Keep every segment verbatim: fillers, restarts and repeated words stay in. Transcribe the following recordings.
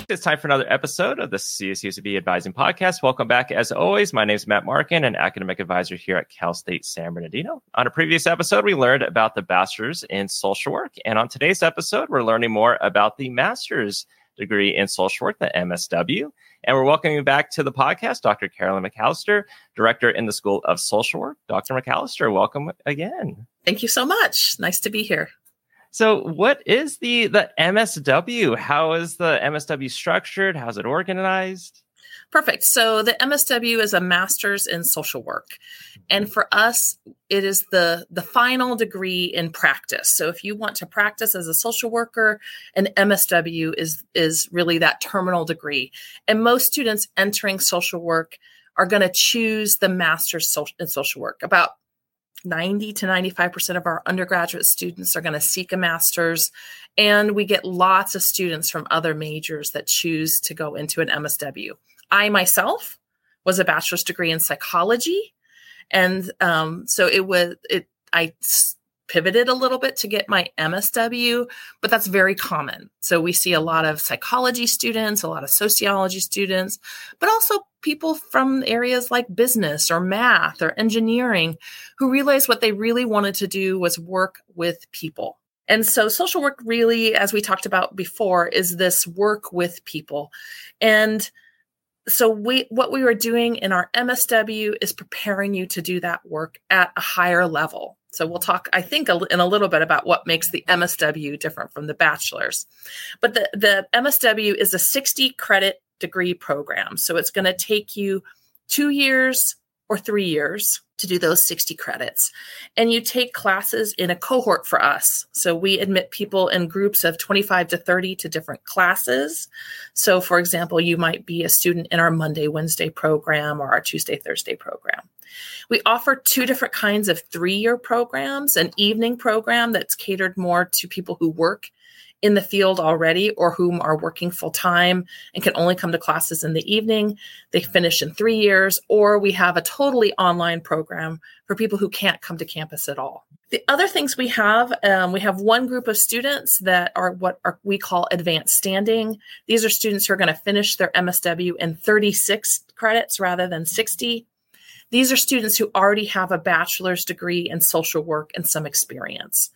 It's time for another episode of the C S U S B Advising Podcast. Welcome back. As always, my name is Matt Markin, an academic advisor here at Cal State San Bernardino. On a previous episode, we learned about the bachelor's in social work. And on today's episode, we're learning more about the master's degree in social work, the M S W. And we're welcoming back to the podcast, Doctor Carolyn McAllister, director in the School of Social Work. Doctor McAllister, welcome again. Thank you so much. Nice to be here. So what is the, the M S W? How is the M S W structured? How's it organized? Perfect. So the M S W is a master's in social work. And for us, it is the, the final degree in practice. So if you want to practice as a social worker, an M S W is, is really that terminal degree. And most students entering social work are going to choose the master's in social work. About ninety to ninety-five percent of our undergraduate students are going to seek a master's, and we get lots of students from other majors that choose to go into an M S W. I myself was a bachelor's degree in psychology, and um, so it was it. I pivoted a little bit to get my M S W, but that's very common. So we see a lot of psychology students, a lot of sociology students, but also people from areas like business or math or engineering who realized what they really wanted to do was work with people. And so social work really, as we talked about before, is this work with people. And so we, what we were doing in our M S W is preparing you to do that work at a higher level. So we'll talk, I think, in a little bit about what makes the M S W different from the bachelor's. But the, the M S W is a sixty credit degree program. So it's going to take you two years or three years to do those sixty credits. And you take classes in a cohort for us. So we admit people in groups of twenty-five to thirty to different classes. So for example, you might be a student in our Monday, Wednesday program or our Tuesday, Thursday program. We offer two different kinds of three-year programs, an evening program that's catered more to people who work in the field already or whom are working full-time and can only come to classes in the evening. They finish in three years, or we have a totally online program for people who can't come to campus at all. The other things we have, um, we have one group of students that are what are, we call advanced standing. These are students who are going to finish their M S W in thirty-six credits rather than sixty. These are students who already have a bachelor's degree in social work and some experience.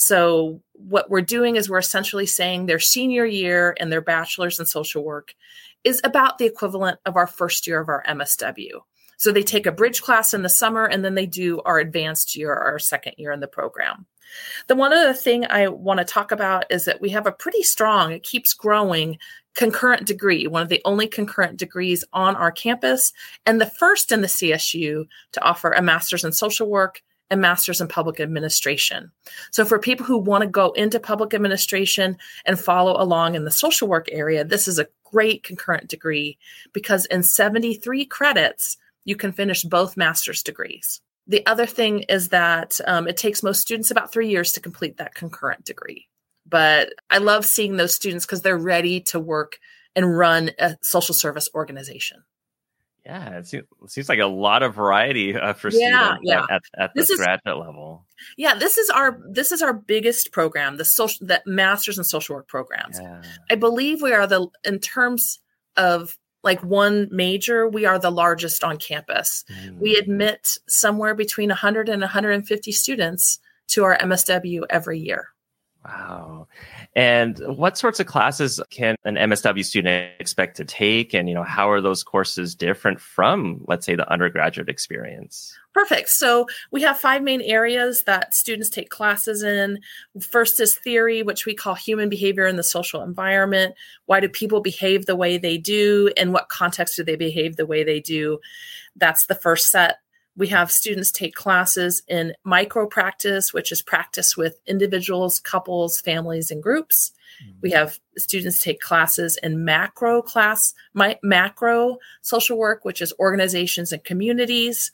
So what we're doing is we're essentially saying their senior year and their bachelor's in social work is about the equivalent of our first year of our M S W. So they take a bridge class in the summer, and then they do our advanced year, our second year in the program. The one other thing I want to talk about is that we have a pretty strong, it keeps growing, concurrent degree, one of the only concurrent degrees on our campus, and the first in the C S U to offer a master's in social work and master's in public administration. So for people who want to go into public administration and follow along in the social work area, this is a great concurrent degree because in seventy-three credits, you can finish both master's degrees. The other thing is that um, it takes most students about three years to complete that concurrent degree. But I love seeing those students because they're ready to work and run a social service organization. Yeah, it seems, it seems like a lot of variety uh, for yeah, students yeah. at, at the this graduate is, level. Yeah, this is our this is our biggest program, the social the Masters in Social Work programs. Yeah. I believe we are the in terms of like one major, we are the largest on campus. Mm. We admit somewhere between one hundred and one hundred fifty students to our M S W every year. Wow. And what sorts of classes can an M S W student expect to take? And, you know, how are those courses different from, let's say, the undergraduate experience? Perfect. So we have five main areas that students take classes in. First is theory, which we call human behavior in the social environment. Why do people behave the way they do? In what context do they behave the way they do? That's the first set. We have students take classes in micro practice, which is practice with individuals, couples, families, and groups. Mm-hmm. We have students take classes in macro class, my, macro social work, which is organizations and communities,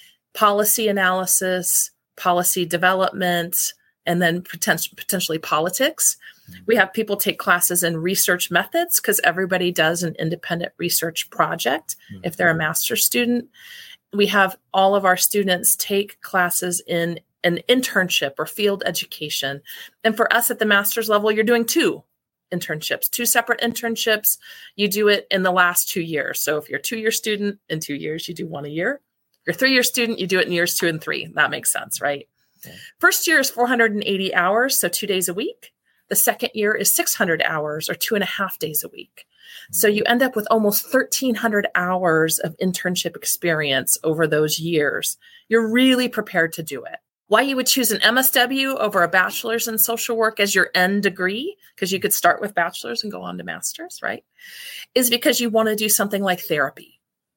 policy analysis, policy development, and then potent- potentially politics. Mm-hmm. We have people take classes in research methods because everybody does an independent research project mm-hmm. if they're a master's student. We have all of our students take classes in an internship or field education. And for us at the master's level, you're doing two. internships, two separate internships. You do it in the last two years. So if you're a two-year student, in two years, you do one a year. If you're a three-year student, you do it in years two and three. That makes sense, right? Okay. First year is four hundred eighty hours, so two days a week. The second year is six hundred hours, or two and a half days a week. So you end up with almost thirteen hundred hours of internship experience over those years. You're really prepared to do it. Why you would choose an M S W over a bachelor's in social work as your end degree, because you could start with bachelor's and go on to master's, right? Is because you want to do something like therapy.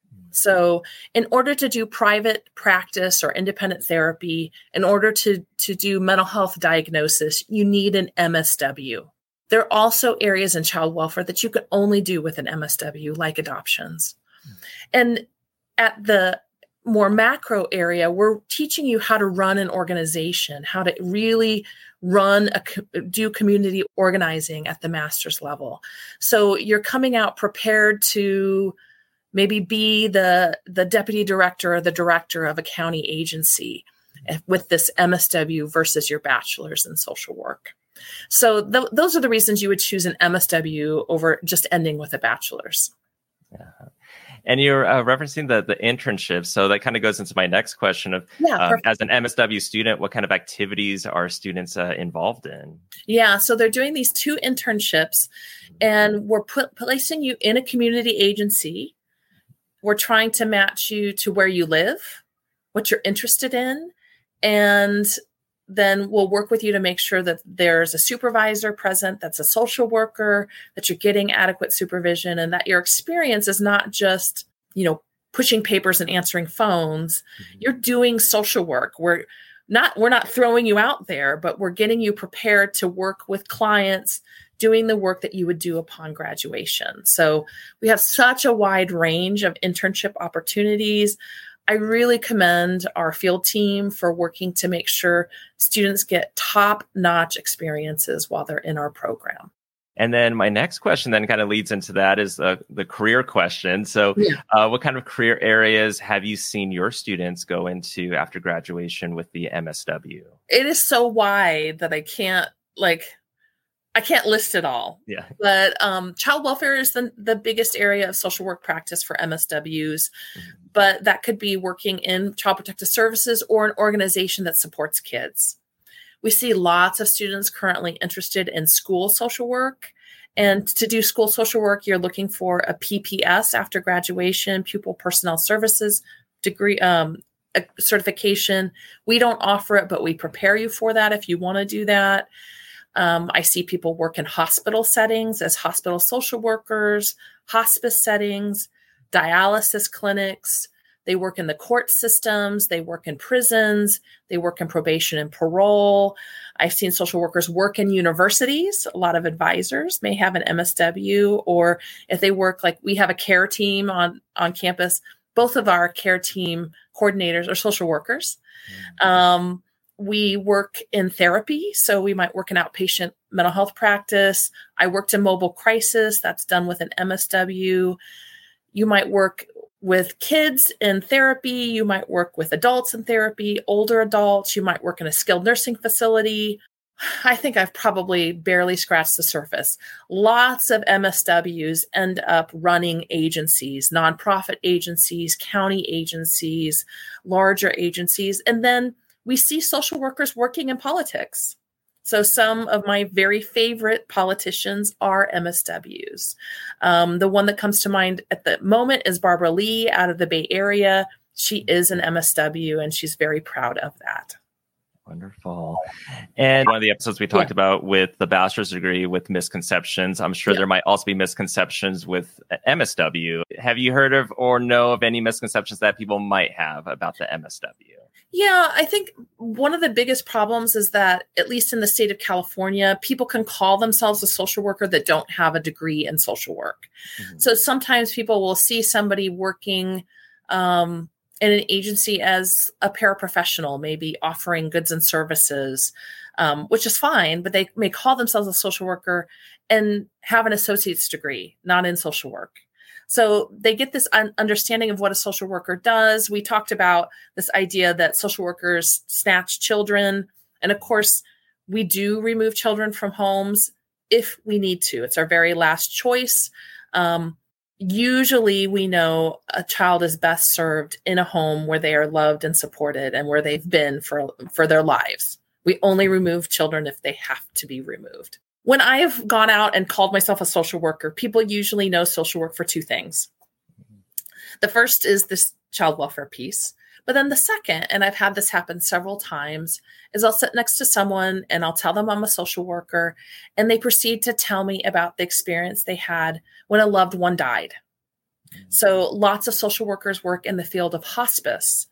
So in order to do private practice or independent therapy, in order to, to do mental health diagnosis, you need an M S W. There are also areas in child welfare that you can only do with an M S W, like adoptions. Mm. And at the more macro area, we're teaching you how to run an organization, how to really run a do community organizing at the master's level. So you're coming out prepared to maybe be the, the deputy director or the director of a county agency with this M S W versus your bachelor's in social work. So th- those are the reasons you would choose an M S W over just ending with a bachelor's. Yeah. And you're uh, referencing the the internship. So that kind of goes into my next question of, yeah, um, as an M S W student, what kind of activities are students uh, involved in? Yeah, so they're doing these two internships, and we're put, placing you in a community agency. We're trying to match you to where you live, what you're interested in, and then we'll work with you to make sure that there's a supervisor present, that's a social worker, that you're getting adequate supervision, and that your experience is not just, you know, pushing papers and answering phones. Mm-hmm. You're doing social work. We're not, we're not throwing you out there, but we're getting you prepared to work with clients, doing the work that you would do upon graduation. So we have such a wide range of internship opportunities. I really commend our field team for working to make sure students get top-notch experiences while they're in our program. And then my next question then kind of leads into that is uh, the career question. So yeah. uh, what kind of career areas have you seen your students go into after graduation with the M S W? It is so wide that I can't like... I can't list it all. Yeah. But um, child welfare is the, the biggest area of social work practice for M S Ws. Mm-hmm. But that could be working in child protective services or an organization that supports kids. We see lots of students currently interested in school social work. And to do school social work, you're looking for a P P S after graduation, pupil personnel services degree um, a certification. We don't offer it, but we prepare you for that if you want to do that. Um, I see people work in hospital settings as hospital social workers, hospice settings, dialysis clinics. They work in the court systems. They work in prisons. They work in probation and parole. I've seen social workers work in universities. A lot of advisors may have an M S W, or if they work, like we have a care team on, on campus, both of our care team coordinators are social workers. Mm-hmm. Um, We work in therapy, so we might work in outpatient mental health practice. I worked in mobile crisis. That's done with an M S W. You might work with kids in therapy. You might work with adults in therapy, older adults. You might work in a skilled nursing facility. I think I've probably barely scratched the surface. Lots of M S Ws end up running agencies, nonprofit agencies, county agencies, larger agencies, and then we see social workers working in politics. So some of my very favorite politicians are M S Ws. Um, the one that comes to mind at the moment is Barbara Lee out of the Bay Area. She is an M S W, and she's very proud of that. Wonderful. And one of the episodes we talked yeah. about with the bachelor's degree with misconceptions, I'm sure yeah. there might also be misconceptions with M S W. Have you heard of or know of any misconceptions that people might have about the M S W? Yeah, I think one of the biggest problems is that, at least in the state of California, people can call themselves a social worker that don't have a degree in social work. Mm-hmm. So sometimes people will see somebody working um, in an agency as a paraprofessional, maybe offering goods and services, um, which is fine, but they may call themselves a social worker and have an associate's degree, not in social work. So they get this un- understanding of what a social worker does. We talked about this idea that social workers snatch children. And of course, we do remove children from homes if we need to. It's our very last choice. Um, usually we know a child is best served in a home where they are loved and supported and where they've been for, for their lives. We only remove children if they have to be removed. When I have gone out and called myself a social worker, people usually know social work for two things. The first is this child welfare piece. But then the second, and I've had this happen several times, is I'll sit next to someone and I'll tell them I'm a social worker, and they proceed to tell me about the experience they had when a loved one died. So lots of social workers work in the field of hospice.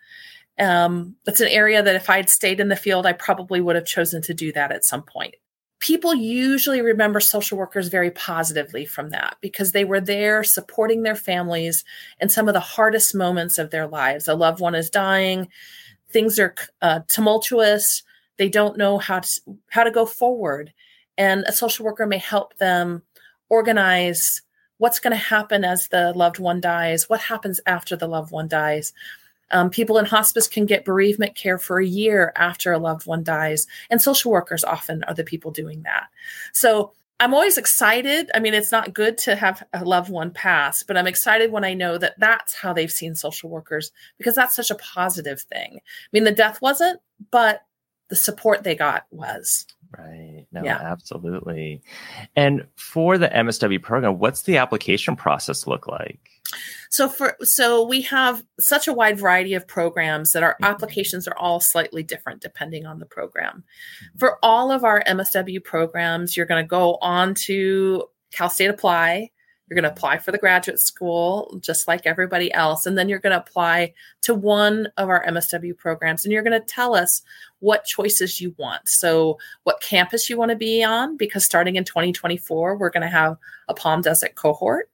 Um, that's an area that if I'd stayed in the field, I probably would have chosen to do that at some point. People usually remember social workers very positively from that because they were there supporting their families in some of the hardest moments of their lives. A loved one is dying. Things are uh, tumultuous. They don't know how to, how to go forward. And a social worker may help them organize what's going to happen as the loved one dies, what happens after the loved one dies. Um, people in hospice can get bereavement care for a year after a loved one dies, and social workers often are the people doing that. So I'm always excited. I mean, it's not good to have a loved one pass, but I'm excited when I know that that's how they've seen social workers because that's such a positive thing. I mean, the death wasn't, but the support they got was. Right. No, yeah. Absolutely. And for the M S W program, what's the application process look like? So for so we have such a wide variety of programs that our applications are all slightly different depending on the program. For all of our M S W programs, you're going to go on to Cal State Apply. You're going to apply for the graduate school just like everybody else. And then you're going to apply to one of our M S W programs. And you're going to tell us what choices you want. So what campus you want to be on, because starting in twenty twenty-four, we're going to have a Palm Desert cohort.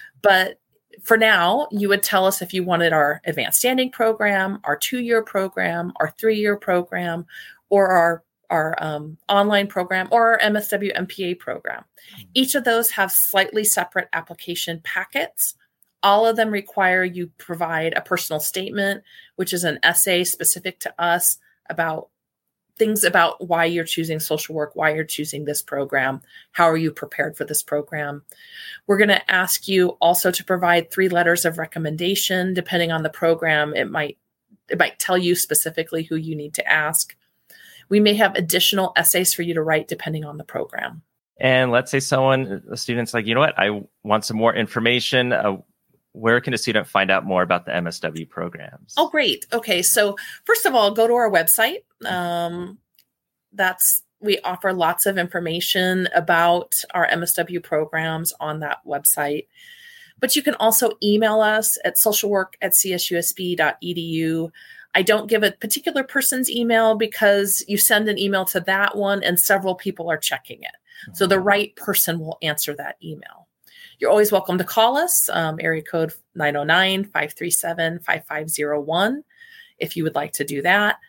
But for now, you would tell us if you wanted our advanced standing program, our two-year program, our three-year program, or our, our um, online program, or our M S W M P A program. Each of those have slightly separate application packets. All of them require you provide a personal statement, which is an essay specific to us about things about why you're choosing social work, why you're choosing this program, how are you prepared for this program. We're going to ask you also to provide three letters of recommendation. Depending on the program, it might it might tell you specifically who you need to ask. We may have additional essays for you to write depending on the program. And let's say someone, a student's like, you know what, I want some more information. Uh, where can a student find out more about the M S W programs? Oh, great. Okay. So first of all, go to our website. Um, that's, we offer lots of information about our M S W programs on that website. But you can also email us at socialwork at c s u s b dot e d u. I don't give a particular person's email because you send an email to that one and several people are checking it. Mm-hmm. So the right person will answer that email. You're always welcome to call us, um, area code nine oh nine, five three seven, five five oh one, if you would like to do that.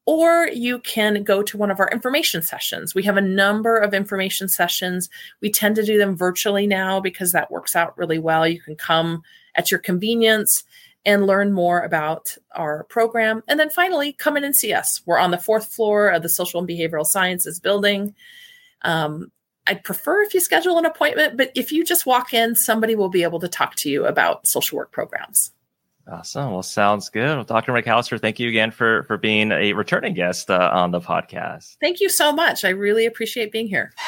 Or you can go to one of our information sessions. We have a number of information sessions. We tend to do them virtually now because that works out really well. You can come at your convenience and learn more about our program. And then finally, come in and see us. We're on the fourth floor of the Social and Behavioral Sciences building. Um, I'd prefer if you schedule an appointment, but if you just walk in, somebody will be able to talk to you about social work programs. Awesome. Well, sounds good. Well, Doctor McAllister, thank you again for, for being a returning guest uh, on the podcast. Thank you so much. I really appreciate being here.